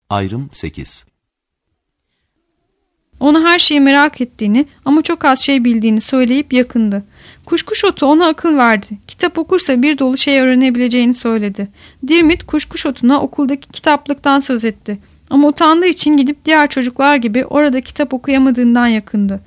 Ayrım 8. Ona her şeyi merak ettiğini ama çok az şey bildiğini söyleyip yakındı. Kuşkuş otu ona akıl verdi. Kitap okursa bir dolu şey öğrenebileceğini söyledi. Dirmit kuşkuş otuna okuldaki kitaplıktan söz etti. Ama utandığı için gidip diğer çocuklar gibi orada kitap okuyamadığından yakındı.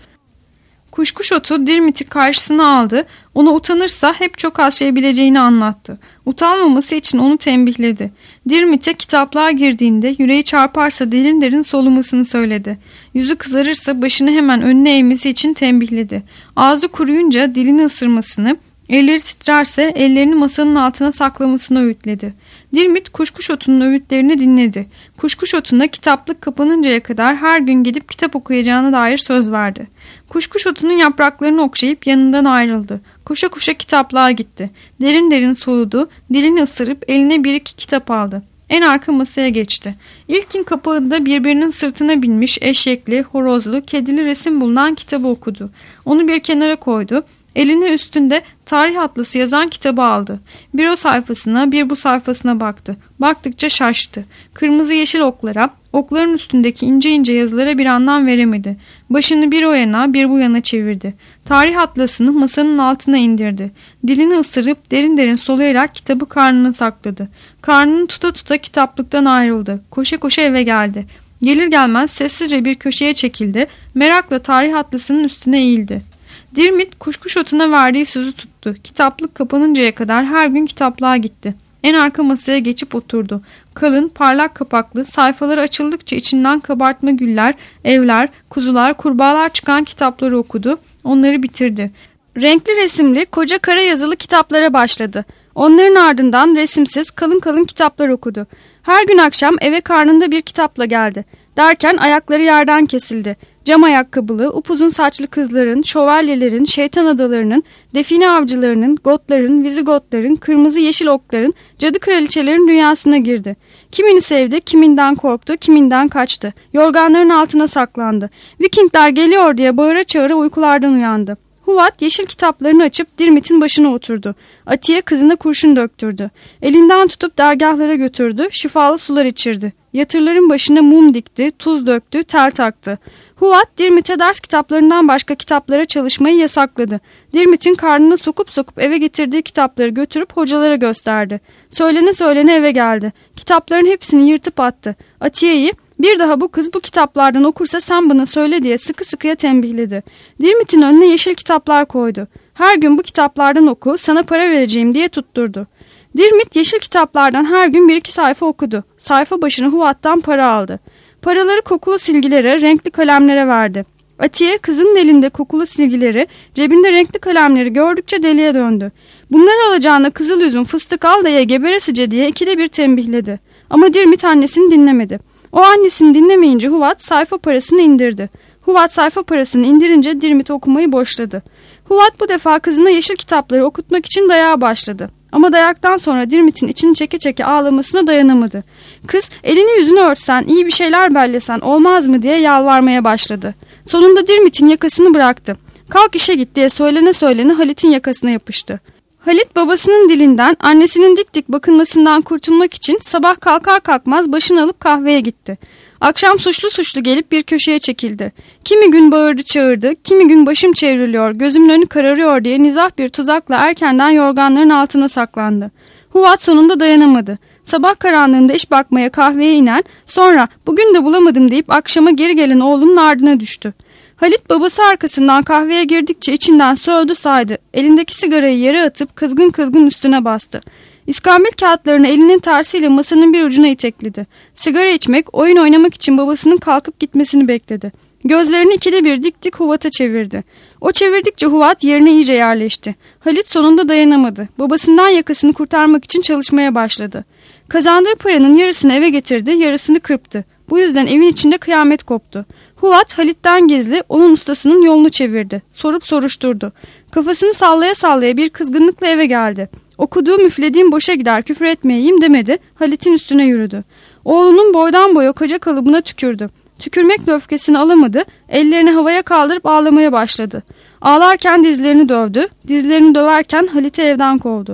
Kuşkuş otu Dirmit'i karşısına aldı. Ona utanırsa hep çok az şey bileceğini anlattı. Utanmaması için onu tembihledi. Dirmit'e kitaplığa girdiğinde yüreği çarparsa derin derin solumasını söyledi. Yüzü kızarırsa başını hemen önüne eğmesi için tembihledi. Ağzı kuruyunca dilini ısırmasını, elleri titrerse ellerini masanın altına saklamasını öğütledi. Dirmit kuşkuş otunun öğütlerini dinledi. Kuşkuş otuna kitaplık kapanıncaya kadar her gün gidip kitap okuyacağına dair söz verdi. Kuşkuş otunun yapraklarını okşayıp yanından ayrıldı. Koşa koşa kitaplığa gitti. Derin derin soludu, dilini ısırıp eline bir iki kitap aldı. En arka masaya geçti. İlkin kapağında birbirinin sırtına binmiş eşekli, horozlu, kedili resim bulunan kitabı okudu. Onu bir kenara koydu. Eline üstünde tarih atlası yazan kitabı aldı. Bir o sayfasına bir bu sayfasına baktı. Baktıkça şaştı. Kırmızı yeşil oklara, okların üstündeki ince ince yazılara bir anlam veremedi. Başını bir o yana bir bu yana çevirdi. Tarih atlasını masanın altına indirdi. Dilini ısırıp derin derin soluyarak kitabı karnına sakladı. Karnını tuta tuta kitaplıktan ayrıldı. Koşa koşa eve geldi. Gelir gelmez sessizce bir köşeye çekildi. Merakla tarih atlasının üstüne eğildi. Dirmit kuşkuş otuna verdiği sözü tuttu. Kitaplık kapanıncaya kadar her gün kitaplığa gitti. En arka masaya geçip oturdu. Kalın, parlak kapaklı, sayfaları açıldıkça içinden kabartma güller, evler, kuzular, kurbağalar çıkan kitapları okudu. Onları bitirdi. Renkli resimli, koca kara yazılı kitaplara başladı. Onların ardından resimsiz, kalın kalın kitaplar okudu. Her gün akşam eve karnında bir kitapla geldi. Derken ayakları yerden kesildi. Cam ayakkabılı, upuzun saçlı kızların, şövalyelerin, şeytan adalarının, define avcılarının, gotların, vizigotların, kırmızı yeşil okların, cadı kraliçelerin dünyasına girdi. Kimini sevdi, kiminden korktu, kiminden kaçtı. Yorganların altına saklandı. Vikingler geliyor diye bağıra çağıra uykulardan uyandı. Huvat yeşil kitaplarını açıp Dirmit'in başına oturdu. Atiye kızına kurşun döktürdü. Elinden tutup dergahlara götürdü, şifalı sular içirdi. Yatırların başına mum dikti, tuz döktü, tel taktı. Huvat Dirmit'e ders kitaplarından başka kitaplara çalışmayı yasakladı. Dirmit'in karnına sokup eve getirdiği kitapları götürüp hocalara gösterdi. Söylene söylene eve geldi. Kitapların hepsini yırtıp attı. Atiye'yi bir daha bu kız bu kitaplardan okursa sen bana söyle diye sıkı sıkıya tembihledi. Dirmit'in önüne yeşil kitaplar koydu. Her gün bu kitaplardan oku, sana para vereceğim diye tutturdu. Dirmit yeşil kitaplardan her gün bir iki sayfa okudu. Sayfa başına Huvat'tan para aldı. Paraları kokulu silgilere, renkli kalemlere verdi. Atiye kızının elinde kokulu silgileri, cebinde renkli kalemleri gördükçe deliye döndü. Bunları alacağına kızıl üzüm, fıstık al da ye geberesice diye ikide bir tembihledi. Ama Dirmit annesini dinlemedi. O annesini dinlemeyince Huvat sayfa parasını indirdi. Huvat sayfa parasını indirince Dirmit okumayı boşladı. Huvat bu defa kızına yeşil kitapları okutmak için dayağa başladı. Ama dayaktan sonra Dirmit'in içini çeke çeke ağlamasına dayanamadı. Kız elini yüzünü örtsen, iyi bir şeyler bellesen olmaz mı diye yalvarmaya başladı. Sonunda Dirmit'in yakasını bıraktı. Kalk işe git diye söylene söylene Halit'in yakasına yapıştı. Halit babasının dilinden, annesinin dik dik bakınmasından kurtulmak için sabah kalkar kalkmaz başını alıp kahveye gitti. Akşam suçlu gelip bir köşeye çekildi. Kimi gün bağırdı çağırdı, kimi gün başım çevriliyor, gözümün önü kararıyor diye nizah bir tuzakla erkenden yorganların altına saklandı. Huvat sonunda dayanamadı. Sabah karanlığında iş bakmaya kahveye inen, sonra bugün de bulamadım deyip akşama geri gelen oğlunun ardına düştü. Halit babası arkasından kahveye girdikçe içinden sövdü saydı. Elindeki sigarayı yere atıp kızgın kızgın üstüne bastı. İskambil kağıtlarını elinin tersiyle masanın bir ucuna itekledi. Sigara içmek, oyun oynamak için babasının kalkıp gitmesini bekledi. Gözlerini ikide bir dik dik Huvat'a çevirdi. O çevirdikçe Huvat yerine iyice yerleşti. Halit sonunda dayanamadı. Babasından yakasını kurtarmak için çalışmaya başladı. Kazandığı paranın yarısını eve getirdi, yarısını kırptı. Bu yüzden evin içinde kıyamet koptu. Huvat Halit'ten gizli onun ustasının yolunu çevirdi. Sorup soruşturdu. Kafasını sallaya sallaya bir kızgınlıkla eve geldi. Okuduğum üflediğim boşa gider, küfür etmeyeyim demedi. Halit'in üstüne yürüdü. Oğlunun boydan boya koca kalıbına tükürdü. Tükürmekle öfkesini alamadı. Ellerini havaya kaldırıp ağlamaya başladı. Ağlarken dizlerini dövdü. Dizlerini döverken Halit'i evden kovdu.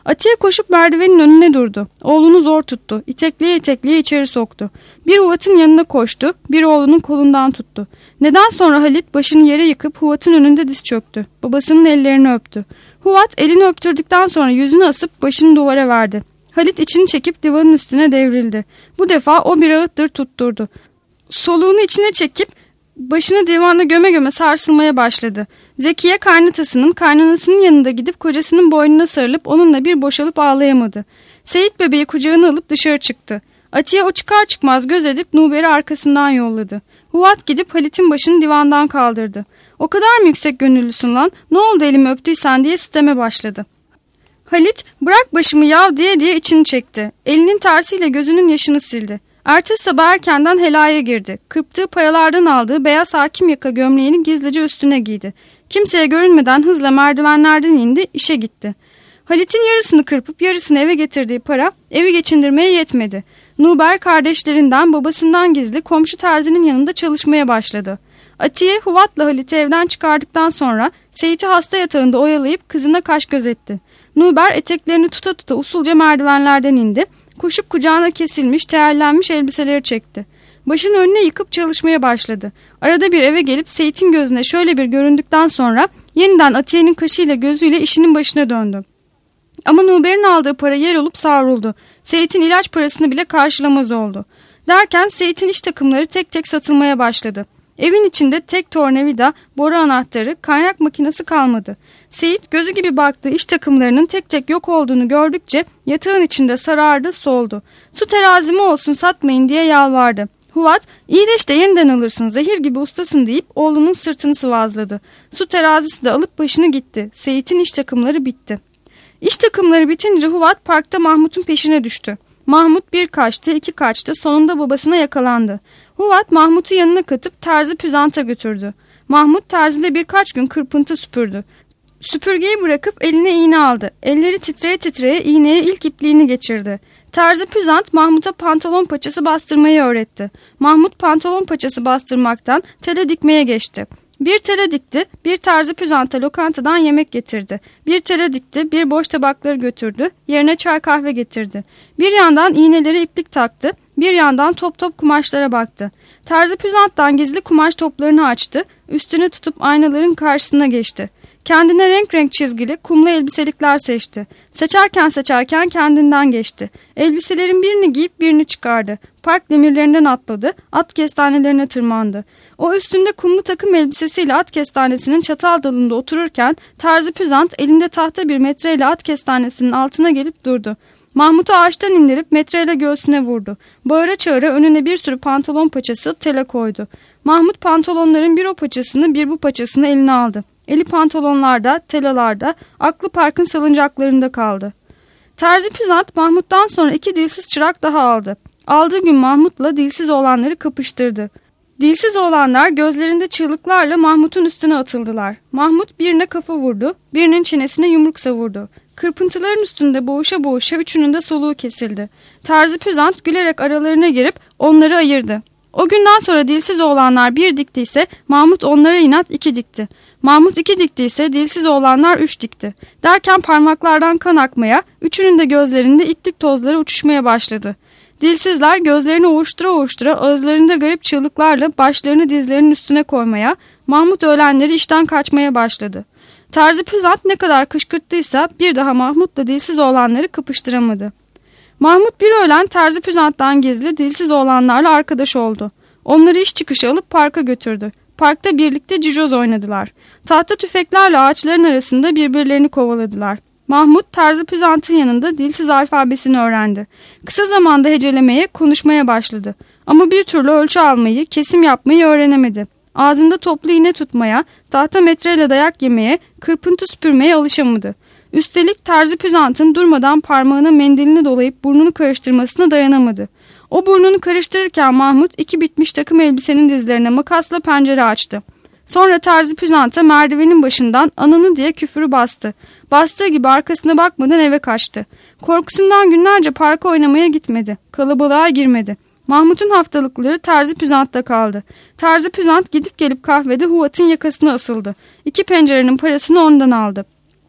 Atiye koşup merdivenin önüne durdu. Oğlunu zor tuttu. İtekleye itekleye içeri soktu. Bir Huvat'ın yanına koştu. Bir oğlunun kolundan tuttu. Neden sonra Halit başını yere yıkıp Huvat'ın önünde diz çöktü. Babasının ellerini öptü. Huvat elini öptürdükten sonra yüzünü asıp başını duvara verdi. Halit içini çekip divanın üstüne devrildi. Bu defa o bir ağıttır tutturdu. Soluğunu içine çekip başını divanda göme göme sarsılmaya başladı. Zekiye kaynanasının yanında gidip kocasının boynuna sarılıp onunla bir boşalıp ağlayamadı. Seyit bebeği kucağına alıp dışarı çıktı. Atiye o çıkar çıkmaz göz edip Nuber'i arkasından yolladı. Huvat gidip Halit'in başını divandan kaldırdı. O kadar mı yüksek gönüllüsün lan? Ne oldu elimi öptüysen diye siteme başladı. Halit bırak başımı yav diye içini çekti. Elinin tersiyle gözünün yaşını sildi. Ertesi sabah erkenden helaya girdi. Kırptığı paralardan aldığı beyaz hakim yaka gömleğini gizlice üstüne giydi. Kimseye görünmeden hızla merdivenlerden indi, işe gitti. Halit'in yarısını kırpıp yarısını eve getirdiği para evi geçindirmeye yetmedi. Nuber kardeşlerinden, babasından gizli komşu terzinin yanında çalışmaya başladı. Atiye Huvat'la Halit'i evden çıkardıktan sonra Seyit'i hasta yatağında oyalayıp kızına kaş göz etti. Nuber eteklerini tuta tuta usulca merdivenlerden indi. Koşup kucağına kesilmiş, teellenmiş elbiseleri çekti. Başını önüne yıkıp çalışmaya başladı. Arada bir eve gelip Seyit'in gözüne şöyle bir göründükten sonra yeniden Atiye'nin kaşıyla gözüyle işinin başına döndü. Ama Nuber'in aldığı para yer olup savruldu. Seyit'in ilaç parasını bile karşılamaz oldu. Derken Seyit'in iş takımları tek tek satılmaya başladı. Evin içinde tek tornavida, boru anahtarı, kaynak makinesi kalmadı. Seyit gözü gibi baktığı iş takımlarının tek tek yok olduğunu gördükçe yatağın içinde sarardı, soldu. Su terazimi olsun satmayın diye yalvardı. Huvat iyileş de yeniden alırsın, zehir gibi ustasın deyip oğlunun sırtını sıvazladı. Su terazisi de alıp başını gitti. Seyit'in iş takımları bitti. İş takımları bitince Huvat parkta Mahmut'un peşine düştü. Mahmut bir kaçtı, iki kaçtı, sonunda babasına yakalandı. Huvat Mahmut'u yanına katıp terzi Püzant'a götürdü. Mahmut terzide birkaç gün kırpıntı süpürdü. Süpürgeyi bırakıp eline iğne aldı. Elleri titreye titreye iğneye ilk ipliğini geçirdi. Terzi Püzant Mahmut'a pantolon paçası bastırmayı öğretti. Mahmut pantolon paçası bastırmaktan tele dikmeye geçti. Bir tele dikti, bir terzi Püzant'a lokantadan yemek getirdi. Bir tele dikti, bir boş tabakları götürdü, yerine çay kahve getirdi. Bir yandan iğneleri iplik taktı, bir yandan top top kumaşlara baktı. Terzi Püzant'tan gizli kumaş toplarını açtı, üstünü tutup aynaların karşısına geçti. Kendine renk renk çizgili, kumlu elbiselikler seçti. Seçerken kendinden geçti. Elbiselerin birini giyip birini çıkardı. Park demirlerinden atladı, at kestanelerine tırmandı. O üstünde kumlu takım elbisesiyle at kestanesinin çatal dalında otururken Terzi Püzant elinde tahta bir metreyle at kestanesinin altına gelip durdu. Mahmut'u ağaçtan indirip metreyle göğsüne vurdu. Bağıra çağıra önüne bir sürü pantolon paçası tele koydu. Mahmut pantolonların bir o paçasını bir bu paçasını eline aldı. Eli pantolonlarda, telalarda, aklı parkın salıncaklarında kaldı. Terzi Püzant Mahmut'tan sonra 2 dilsiz çırak daha aldı. Aldığı gün Mahmut'la dilsiz oğlanları kapıştırdı. Dilsiz oğlanlar gözlerinde çığlıklarla Mahmut'un üstüne atıldılar. Mahmut birine kafa vurdu, birinin çenesine yumruk savurdu. Kırpıntıların üstünde boğuşa boğuşa üçünün de soluğu kesildi. Terzi Püzant gülerek aralarına girip onları ayırdı. O günden sonra dilsiz oğlanlar 1 diktiyse Mahmut onlara inat 2 dikti. Mahmut 2 diktiyse dilsiz oğlanlar 3 dikti. Derken parmaklardan kan akmaya, üçünün de gözlerinde iplik tozları uçuşmaya başladı. Dilsizler gözlerini ovuştura ovuştura ağızlarında garip çığlıklarla başlarını dizlerinin üstüne koymaya, Mahmut öğlenleri işten kaçmaya başladı. Terzi Püzant ne kadar kışkırttıysa bir daha Mahmut'la dilsiz oğlanları kapıştıramadı. Mahmut bir öğlen Terzi Püzant'tan gizli dilsiz oğlanlarla arkadaş oldu. Onları iş çıkışı alıp parka götürdü. Parkta birlikte cicoz oynadılar. Tahta tüfeklerle ağaçların arasında birbirlerini kovaladılar. Mahmut Terzi Püzant'ın yanında dilsiz alfabesini öğrendi. Kısa zamanda hecelemeye, konuşmaya başladı. Ama bir türlü ölçü almayı, kesim yapmayı öğrenemedi. Ağzında toplu iğne tutmaya, tahta metreyle dayak yemeye, kırpıntı süpürmeye alışamadı. Üstelik Terzi Püzant'ın durmadan parmağına mendilini dolayıp burnunu karıştırmasına dayanamadı. O burnunu karıştırırken Mahmut 2 bitmiş takım elbisenin dizlerine makasla pencere açtı. Sonra Terzi Püzant'a merdivenin başından ananı diye küfürü bastı. Bastığı gibi arkasına bakmadan eve kaçtı. Korkusundan günlerce parka oynamaya gitmedi. Kalabalığa girmedi. Mahmut'un haftalıkları Terzi Püzant'ta kaldı. Terzi Püzant gidip gelip kahvede Huvat'ın yakasına asıldı. 2 pencerenin parasını ondan aldı.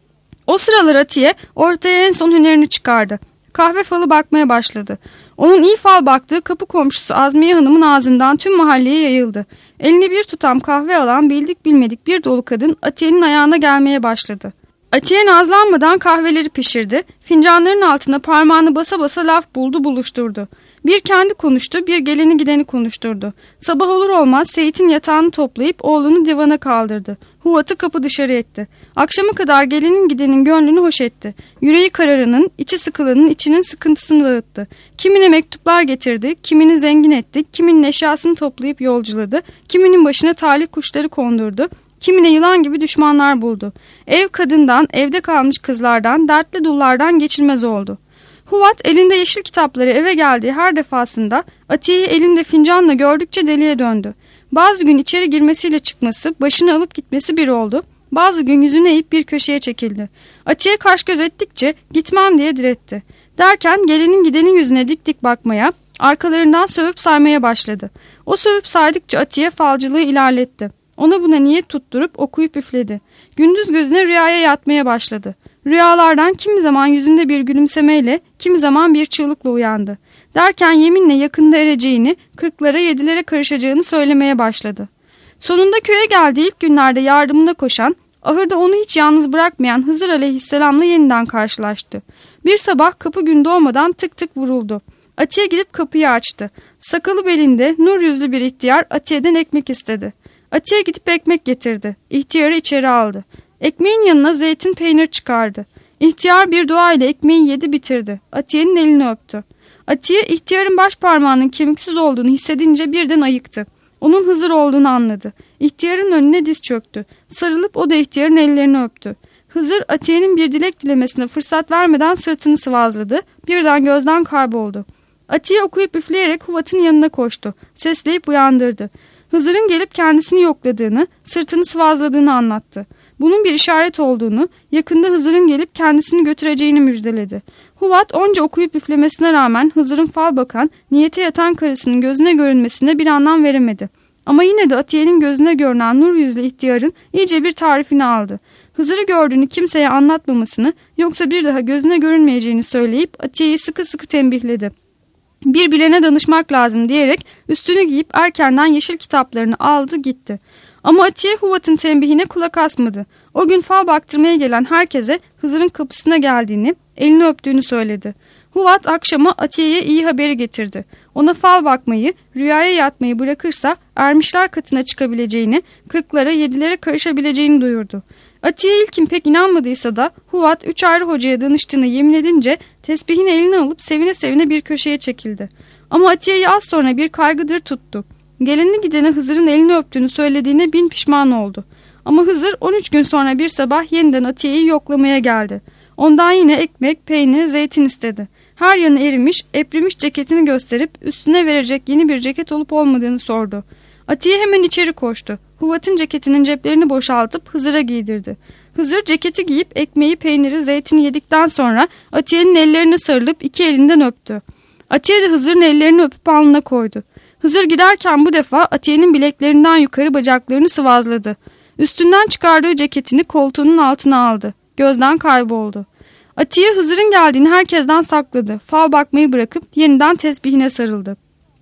O sıralar Atiye ortaya en son hünerini çıkardı. Kahve falı bakmaya başladı. Onun iyi fal baktığı kapı komşusu Azmiye Hanım'ın ağzından tüm mahalleye yayıldı. Eline bir tutam kahve alan bildik bilmedik bir dolu kadın Atiye'nin ayağına gelmeye başladı. Atiye nazlanmadan kahveleri pişirdi. Fincanların altına parmağını basa basa laf buldu buluşturdu. Bir kendi konuştu, bir geleni gideni konuşturdu. Sabah olur olmaz Seyit'in yatağını toplayıp oğlunu divana kaldırdı. Huvat'ı kapı dışarı etti. Akşama kadar gelenin gidenin gönlünü hoş etti. Yüreği kararının, içi sıkılanın içinin sıkıntısını dağıttı. Kimine mektuplar getirdi, kimini zengin etti, kiminin eşyasını toplayıp yolculadı, kiminin başına talih kuşları kondurdu. Kimine yılan gibi düşmanlar buldu. Ev kadından, evde kalmış kızlardan, dertli dullardan geçilmez oldu. Huvat elinde yeşil kitapları eve geldiği her defasında Atiye'yi elinde fincanla gördükçe deliye döndü. Bazı gün içeri girmesiyle çıkması, başını alıp gitmesi bir oldu. Bazı gün yüzünü eğip bir köşeye çekildi. Atiye kaş göz ettikçe gitmem diye diretti. Derken gelenin gidenin yüzüne dik dik bakmaya, arkalarından sövüp saymaya başladı. O sövüp saydıkça Atiye falcılığı ilerletti. Ona buna niyet tutturup okuyup üfledi. Gündüz gözüne rüyaya yatmaya başladı. Rüyalardan kimi zaman yüzünde bir gülümsemeyle, kimi zaman bir çığlıkla uyandı. Derken yeminle yakında ereceğini, 40'lara 7'lere karışacağını söylemeye başladı. Sonunda köye geldiği ilk günlerde yardımına koşan, ahırda onu hiç yalnız bırakmayan Hızır Aleyhisselam'la yeniden karşılaştı. Bir sabah kapı gün doğmadan tık tık vuruldu. Atiye gidip kapıyı açtı. Sakalı belinde, nur yüzlü bir ihtiyar Atiye'den ekmek istedi. Atiye gidip ekmek getirdi. İhtiyarı içeri aldı. Ekmeğin yanına zeytin peynir çıkardı. İhtiyar bir dua ile ekmeği yedi bitirdi. Atiye'nin elini öptü. Atiye ihtiyarın baş parmağının kemiksiz olduğunu hissedince birden ayıktı. Onun Hızır olduğunu anladı. İhtiyarın önüne diz çöktü. Sarılıp o da ihtiyarın ellerini öptü. Hızır Atiye'nin bir dilek dilemesine fırsat vermeden sırtını sıvazladı. Birden gözden kayboldu. Atiye okuyup üfleyerek Huvat'ın yanına koştu. Sesleyip uyandırdı. Hızır'ın gelip kendisini yokladığını, sırtını sıvazladığını anlattı. Bunun bir işaret olduğunu, yakında Hızır'ın gelip kendisini götüreceğini müjdeledi. Huvat onca okuyup üflemesine rağmen Hızır'ın fal bakan, niyete yatan karısının gözüne görünmesine bir anlam veremedi. Ama yine de Atiye'nin gözüne görünen nur yüzlü ihtiyarın iyice bir tarifini aldı. Hızır'ı gördüğünü kimseye anlatmamasını, yoksa bir daha gözüne görünmeyeceğini söyleyip Atiye'yi sıkı sıkı tembihledi. Bir bilene danışmak lazım diyerek üstünü giyip erkenden yeşil kitaplarını aldı gitti. Ama Atiye Huvat'ın tembihine kulak asmadı. O gün fal baktırmaya gelen herkese Hızır'ın kapısına geldiğini, elini öptüğünü söyledi. Huvat akşama Atiye'ye iyi haberi getirdi. Ona fal bakmayı, rüyaya yatmayı bırakırsa ermişler katına çıkabileceğini, 40'lara 7'lere karışabileceğini duyurdu. Atiye ilkin pek inanmadıysa da Huvat 3 ayrı hocaya danıştığını yemin edince tesbihini eline alıp sevine sevine bir köşeye çekildi. Ama Atiye'yi az sonra bir kaygıdır tuttu. Geleni gidene Hızır'ın elini öptüğünü söylediğine bin pişman oldu. Ama Hızır 13 gün sonra bir sabah yeniden Atiye'yi yoklamaya geldi. Ondan yine ekmek, peynir, zeytin istedi. Her yanı erimiş, eprimiş ceketini gösterip üstüne verecek yeni bir ceket olup olmadığını sordu. Atiye hemen içeri koştu. Huvat'ın ceketinin ceplerini boşaltıp Hızır'a giydirdi. Hızır ceketi giyip ekmeği, peyniri, zeytini yedikten sonra Atiye'nin ellerine sarılıp iki elinden öptü. Atiye de Hızır'ın ellerini öpüp alnına koydu. Hızır giderken bu defa Atiye'nin bileklerinden yukarı bacaklarını sıvazladı. Üstünden çıkardığı ceketini koltuğunun altına aldı. Gözden kayboldu. Atiye Hızır'ın geldiğini herkesten sakladı. Fal bakmayı bırakıp yeniden tesbihine sarıldı.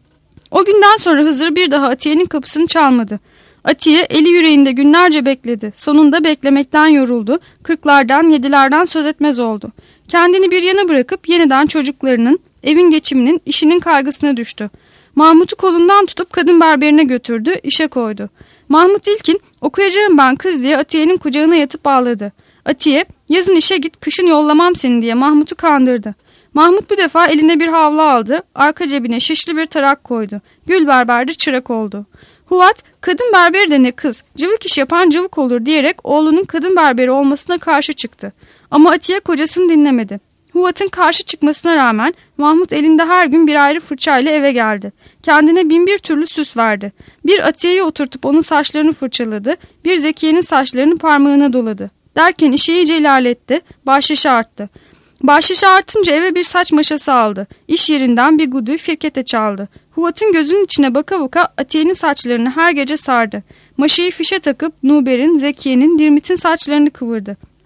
O günden sonra Hızır bir daha Atiye'nin kapısını çalmadı. Atiye eli yüreğinde günlerce bekledi. Sonunda beklemekten yoruldu. 40'lardan 7'lerden söz etmez oldu. Kendini bir yana bırakıp yeniden çocuklarının, evin geçiminin, işinin kaygısına düştü. Mahmut'u kolundan tutup kadın berberine götürdü, işe koydu. Mahmut ilkin okuyacağım ben kız diye Atiye'nin kucağına yatıp ağladı. Atiye yazın işe git kışın yollamam seni diye Mahmut'u kandırdı. Mahmut bu defa eline bir havlu aldı, arka cebine şişli bir tarak koydu. Gül berberde çırak oldu. Huvat kadın berberi de ne kız, cıvık iş yapan cıvık olur diyerek oğlunun kadın berberi olmasına karşı çıktı. Ama Atiye kocasını dinlemedi. Huvat'ın karşı çıkmasına rağmen Mahmut elinde her gün bir ayrı fırçayla eve geldi. Kendine bin bir türlü süs verdi. Bir Atiye'yi oturtup onun saçlarını fırçaladı, bir Zekiye'nin saçlarını parmağına doladı. Derken işi iyice ilerletti, bahşişi arttı. Bahşişi artınca eve bir saç maşası aldı. İş yerinden bir guduyu firkete çaldı. Huvat'ın gözünün içine baka baka Atiye'nin saçlarını her gece sardı. Maşayı fişe takıp Nuber'in, Zekiye'nin, Dirmit'in saçlarını kıvırdı.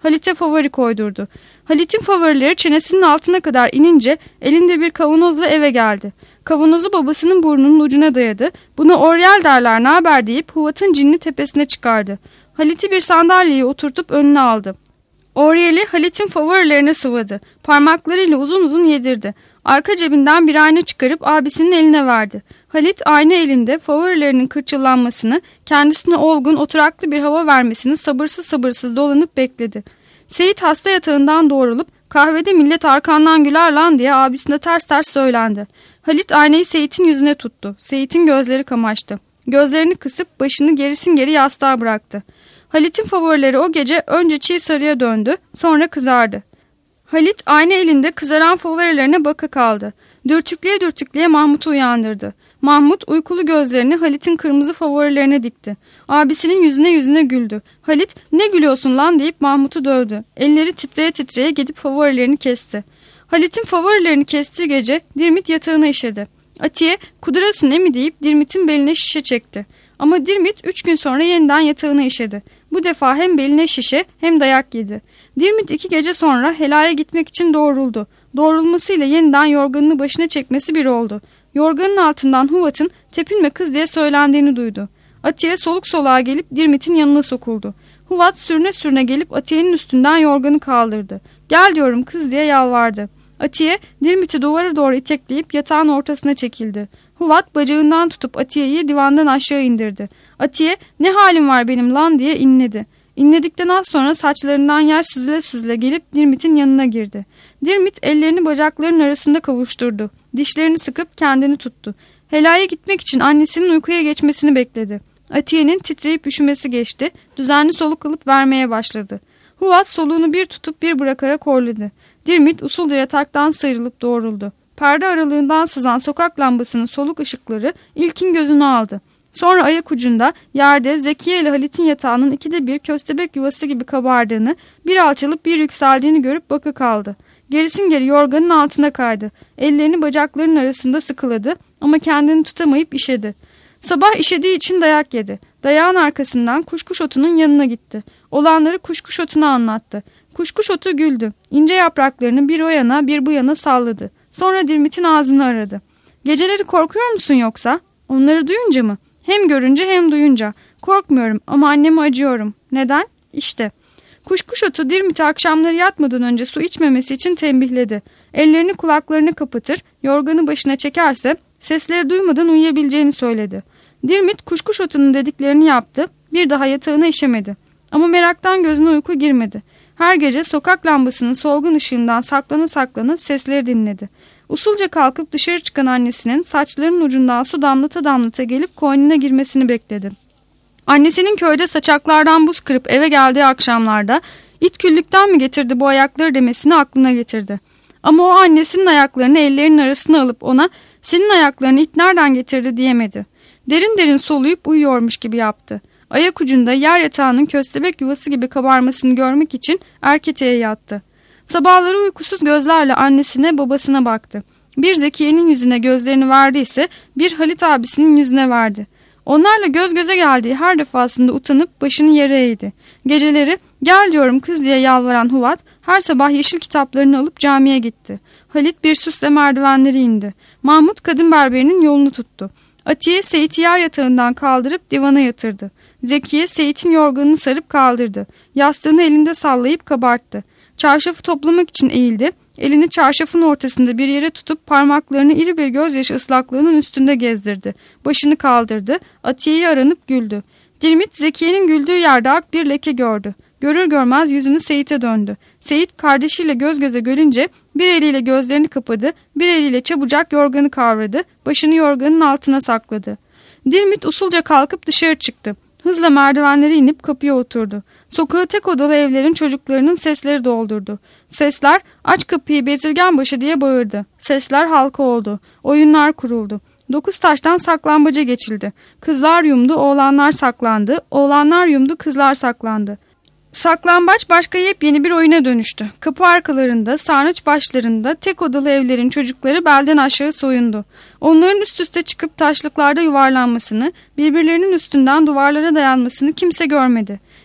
Halit'e favori koydurdu. Halit'in favorileri çenesinin altına kadar inince elinde bir kavanozla eve geldi. Kavanozu babasının burnunun ucuna dayadı. Buna Oriel derler, naber deyip Huvat'ın cinli tepesine çıkardı. Halit'i bir sandalyeye oturtup önüne aldı. Oriel'i Halit'in favorilerine sıvadı. Parmaklarıyla uzun uzun yedirdi. Arka cebinden bir ayna çıkarıp abisinin eline verdi. Halit ayna elinde favorilerinin kırçıllanmasını, kendisine olgun, oturaklı bir hava vermesini sabırsız sabırsız dolanıp bekledi. Seyit hasta yatağından doğrulup kahvede millet arkandan güler lan diye abisine ters ters söylendi. Halit aynayı Seyit'in yüzüne tuttu. Seyit'in gözleri kamaştı. Gözlerini kısıp başını gerisin geri yastığa bıraktı. Halit'in favorileri o gece önce çiğ sarıya döndü, sonra kızardı. Halit ayna elinde kızaran favorilerine baka kaldı. Dürtükleye dürtükleye Mahmut'u uyandırdı. Mahmut uykulu gözlerini Halit'in kırmızı favorilerine dikti. Abisinin yüzüne güldü. Halit "Ne gülüyorsun lan?" deyip Mahmut'u dövdü. Elleri titreye titreye gidip favorilerini kesti. Halit'in favorilerini kestiği gece Dirmit yatağına işedi. Atiye "Kudurasın emi?" deyip Dirmit'in beline şişe çekti. Ama Dirmit 3 gün sonra yeniden yatağına işedi. Bu defa hem beline şişe hem dayak yedi. Dirmit 2 gece sonra helaya gitmek için doğruldu. Doğrulmasıyla yeniden yorganını başına çekmesi bir oldu. Yorganın altından Huvat'ın "Tepinme kız" diye söylendiğini duydu. Atiye soluk soluğa gelip Dirmit'in yanına sokuldu. Huvat sürüne sürüne gelip Atiye'nin üstünden yorganı kaldırdı. "Gel diyorum kız" diye yalvardı. Atiye Dirmit'i duvara doğru itekleyip yatağın ortasına çekildi. Huvat bacağından tutup Atiye'yi divandan aşağı indirdi. Atiye "Ne halim var benim lan?" diye inledi. İnledikten az sonra saçlarından yaş süzüle süzüle gelip Dirmit'in yanına girdi. Dirmit ellerini bacaklarının arasında kavuşturdu. Dişlerini sıkıp kendini tuttu. Helaya gitmek için annesinin uykuya geçmesini bekledi. Atiye'nin titreyip üşümesi geçti. Düzenli soluk alıp vermeye başladı. Huvat soluğunu bir tutup bir bırakarak horladı. Dirmit usulca yataktan sıyrılıp doğruldu. Perde aralığından sızan sokak lambasının soluk ışıkları ilkin gözünü aldı. Sonra ayak ucunda yerde Zekiye ile Halit'in yatağının 2'de 1 köstebek yuvası gibi kabardığını, bir alçalıp bir yükseldiğini görüp baka kaldı. Gerisin geri yorganın altına kaydı. Ellerini bacaklarının arasında sıkıladı ama kendini tutamayıp işedi. Sabah işediği için dayak yedi. Dayağın arkasından kuşkuş otunun yanına gitti. Olanları kuşkuş otuna anlattı. Kuşkuş otu güldü. İnce yapraklarını bir o yana bir bu yana salladı. Sonra Dirmit'in ağzını aradı. "Geceleri korkuyor musun yoksa?" "Onları duyunca mı?" "Hem görünce hem duyunca. Korkmuyorum ama anneme acıyorum." "Neden?" "İşte." Kuşkuş otu Dirmit'i akşamları yatmadan önce su içmemesi için tembihledi. Ellerini kulaklarını kapatır, yorganı başına çekerse sesleri duymadan uyuyabileceğini söyledi. Dirmit kuşkuş otunun dediklerini yaptı, bir daha yatağına işemedi. Ama meraktan gözüne uyku girmedi. Her gece sokak lambasının solgun ışığından saklana saklana sesleri dinledi. Usulca kalkıp dışarı çıkan annesinin saçlarının ucundan su damlata damlata gelip koynuna girmesini bekledi. Annesinin köyde saçaklardan buz kırıp eve geldiği akşamlarda "İt küllükten mi getirdi bu ayakları?" demesini aklına getirdi. Ama o annesinin ayaklarını ellerinin arasına alıp ona "Senin ayaklarını it nereden getirdi?" diyemedi. Derin derin soluyup uyuyormuş gibi yaptı. Ayak ucunda yer yatağının köstebek yuvası gibi kabarmasını görmek için erketeye yattı. Sabahları uykusuz gözlerle annesine babasına baktı. Bir Zekiye'nin yüzüne gözlerini verdiyse bir Halit abisinin yüzüne verdi. Onlarla göz göze geldiği her defasında utanıp başını yere eğdi. Geceleri "Gel diyorum kız" diye yalvaran Huvat her sabah yeşil kitaplarını alıp camiye gitti. Halit bir süsle merdivenleri indi. Mahmut kadın berberinin yolunu tuttu. Atiye Seyit'i yer yatağından kaldırıp divana yatırdı. Zekiye Seyit'in yorganını sarıp kaldırdı. Yastığını elinde sallayıp kabarttı. Çarşafı toplamak için eğildi. Elini çarşafın ortasında bir yere tutup parmaklarını iri bir gözyaşı ıslaklığının üstünde gezdirdi. Başını kaldırdı. Atiye'yi aranıp güldü. Dirmit Zekiye'nin güldüğü yerde ak bir leke gördü. Görür görmez yüzünü Seyit'e döndü. Seyit kardeşiyle göz göze görünce bir eliyle gözlerini kapadı, bir eliyle çabucak yorganı kavradı, başını yorganın altına sakladı. Dirmit usulca kalkıp dışarı çıktı. Hızla merdivenleri inip kapıya oturdu. Sokağı tek odalı evlerin çocuklarının sesleri doldurdu. Sesler "Aç kapıyı bezirganbaşı" diye bağırdı. Sesler halka oldu. Oyunlar kuruldu. 9 taştan saklambaca geçildi. Kızlar yumdu, oğlanlar saklandı. Oğlanlar yumdu, kızlar saklandı. Saklambaç başka yepyeni bir oyuna dönüştü. Kapı arkalarında, sarnıç başlarında tek odalı evlerin çocukları belden aşağı soyundu. Onların üst üste çıkıp taşlıklarda yuvarlanmasını, birbirlerinin üstünden duvarlara dayanmasını kimse görmedi.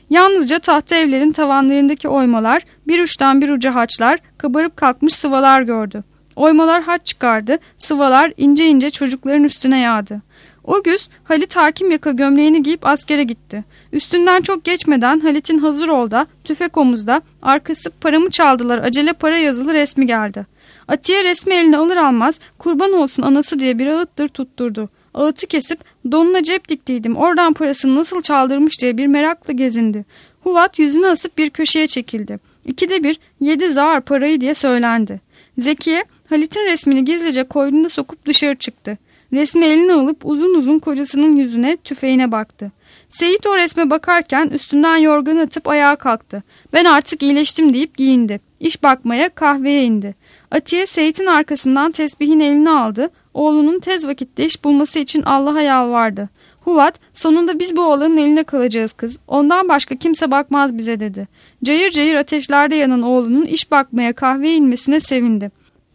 Yalnızca tahta evlerin tavanlarındaki oymalar, bir uçtan bir uca haçlar, kabarıp kalkmış sıvalar gördü. Oymalar haç çıkardı, sıvalar ince ince çocukların üstüne yağdı. O güz Halit hakim yaka gömleğini giyip askere gitti. Üstünden çok geçmeden Halit'in hazır olda, tüfek omuzda, arkası paramı çaldılar acele para yazılı resmi geldi. Atiye resmi eline alır almaz kurban olsun anası diye bir ağıttır tutturdu. Ağıtı kesip donuna cep diktiydim oradan parasını nasıl çaldırmış diye bir merakla gezindi. Huvat yüzünü asıp bir köşeye çekildi. 2'de 1 7 zar parayı diye söylendi. Zekiye Halit'in resmini gizlice koynuna sokup dışarı çıktı. Resmi eline alıp uzun uzun kocasının yüzüne, tüfeğine baktı. Seyit o resme bakarken üstünden yorganı atıp ayağa kalktı. Ben artık iyileştim deyip giyindi. İş bakmaya, kahveye indi. Atiye Seyit'in arkasından tesbihin eline aldı. Oğlunun tez vakitte iş bulması için Allah'a yalvardı. Huvat, sonunda biz bu oğlanın eline kalacağız kız. Ondan başka kimse bakmaz bize dedi. Cayır cayır ateşlerde yanan oğlunun iş bakmaya, kahveye inmesine sevindi.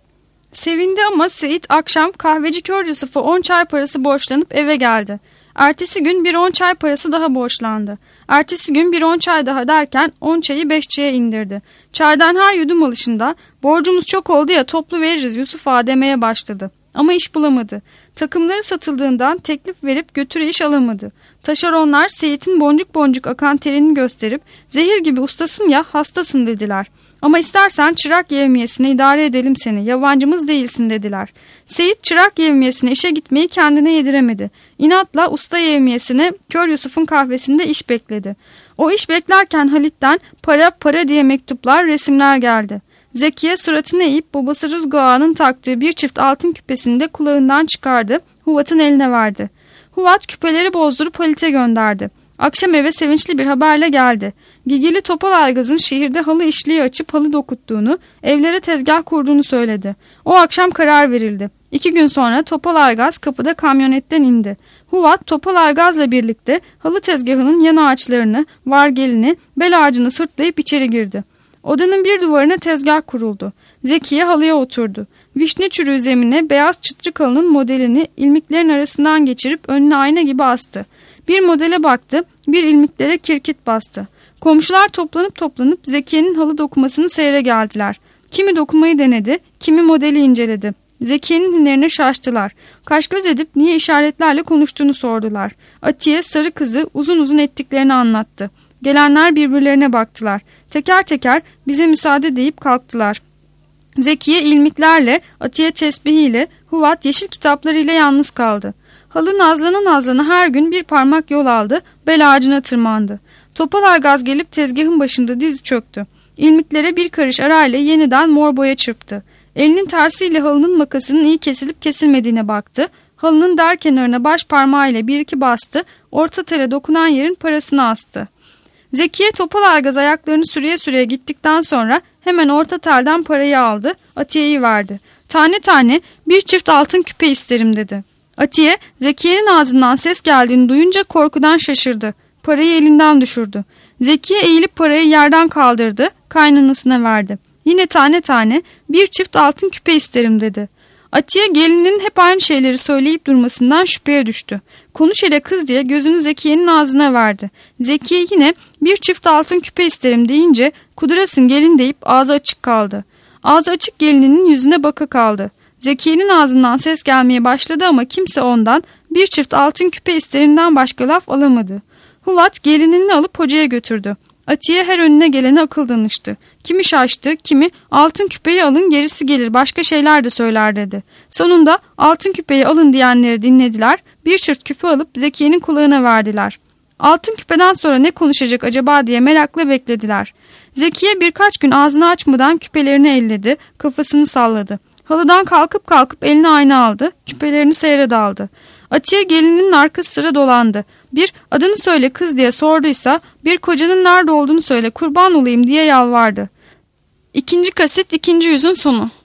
Sevindi ama Seyit akşam kahveci Kör Yusuf'a 10 çay parası borçlanıp eve geldi. Ertesi gün bir 10 çay parası daha borçlandı. Ertesi gün bir 10 çay daha derken 10 çayı 5 çaya indirdi. Çaydan her yudum alışında borcumuz çok oldu ya toplu veririz Yusuf ağa demeye başladı. Ama iş bulamadı. Takımları satıldığından teklif verip götüre iş alamadı. Taşeronlar Seyit'in boncuk boncuk akan terini gösterip zehir gibi ustasın ya hastasın dediler. Ama istersen çırak yevmiyesine idare edelim seni, yabancımız değilsin dediler. Seyit çırak yevmiyesine işe gitmeyi kendine yediremedi. İnatla usta yevmiyesine Kör Yusuf'un kahvesinde iş bekledi. O iş beklerken Halit'ten para para diye mektuplar, resimler geldi. Zekiye suratını eğip babası Rızgı Ağa'nın taktığı bir çift altın küpesini de kulağından çıkardı, Huvat'ın eline verdi. Huvat küpeleri bozdurup Halit'e gönderdi. Akşam eve sevinçli bir haberle geldi. Gigili Topal Aygaz'ın şehirde halı işliği açıp halı dokuttuğunu, evlere tezgah kurduğunu söyledi. O akşam karar verildi. 2 gün sonra Topal Aygaz kapıda kamyonetten indi. Huvat Topal Aygaz'la birlikte halı tezgahının yan ağaçlarını, vargelini, bel ağacını sırtlayıp içeri girdi. Odanın bir duvarına tezgah kuruldu. Zekiye halıya oturdu. Vişne çürüğü zemine beyaz çıtrık halının modelini ilmiklerin arasından geçirip önüne ayna gibi astı. Bir modele baktı, bir ilmiklere kirkit bastı. Komşular toplanıp Zekiye'nin halı dokumasını seyre geldiler. Kimi dokumayı denedi, kimi modeli inceledi. Zekiye'nin hünerine şaştılar. Kaş göz edip niye işaretlerle konuştuğunu sordular. Atiye sarı kızı uzun uzun ettiklerini anlattı. Gelenler birbirlerine baktılar. Teker teker bize müsaade deyip kalktılar. Zekiye ilmiklerle, Atiye tesbihiyle, Huvat yeşil kitaplarıyla yalnız kaldı. Halı nazlana her gün bir parmak yol aldı, bel ağacına tırmandı. Topal Aygaz gelip tezgahın başında diz çöktü. İlmiklere bir karış arayla yeniden mor boya çırptı. Elinin tersiyle halının makasının iyi kesilip kesilmediğine baktı. Halının dar kenarına baş parmağıyla bir iki bastı, orta tele dokunan yerin parasını astı. Zekiye Topal Aygaz ayaklarını sürüye sürüye gittikten sonra hemen orta telden parayı aldı, Atiye'yi verdi. Tane tane bir çift altın küpe isterim dedi. Atiye, Zekiye'nin ağzından ses geldiğini duyunca korkudan şaşırdı. Parayı elinden düşürdü. Zekiye eğilip parayı yerden kaldırdı, kaynanasına verdi. Yine tane tane bir çift altın küpe isterim dedi. Atiye gelinin hep aynı şeyleri söyleyip durmasından şüpheye düştü. Konuş hele kız diye gözünü Zekiye'nin ağzına verdi. Zekiye yine bir çift altın küpe isterim deyince kudurasın gelin deyip ağzı açık kaldı. Ağzı açık gelininin yüzüne baka kaldı. Zekiye'nin ağzından ses gelmeye başladı ama kimse ondan bir çift altın küpe isterinden başka laf alamadı. Huvat gelinini alıp hocaya götürdü. Atiye her önüne gelene akıl danıştı. Kimi şaştı, kimi altın küpeyi alın gerisi gelir başka şeyler de söyler dedi. Sonunda altın küpeyi alın diyenleri dinlediler, bir çift küpe alıp Zekiye'nin kulağına verdiler. Altın küpeden sonra ne konuşacak acaba diye merakla beklediler. Zekiye birkaç gün ağzını açmadan küpelerini elledi, kafasını salladı. Halıdan kalkıp eline ayna aldı, küpelerini seyre daldı. Atiye gelinin arkası sıra dolandı. Bir adını söyle kız diye sorduysa, bir kocanın nerede olduğunu söyle kurban olayım diye yalvardı. 2. kaset 2. yüzün sonu.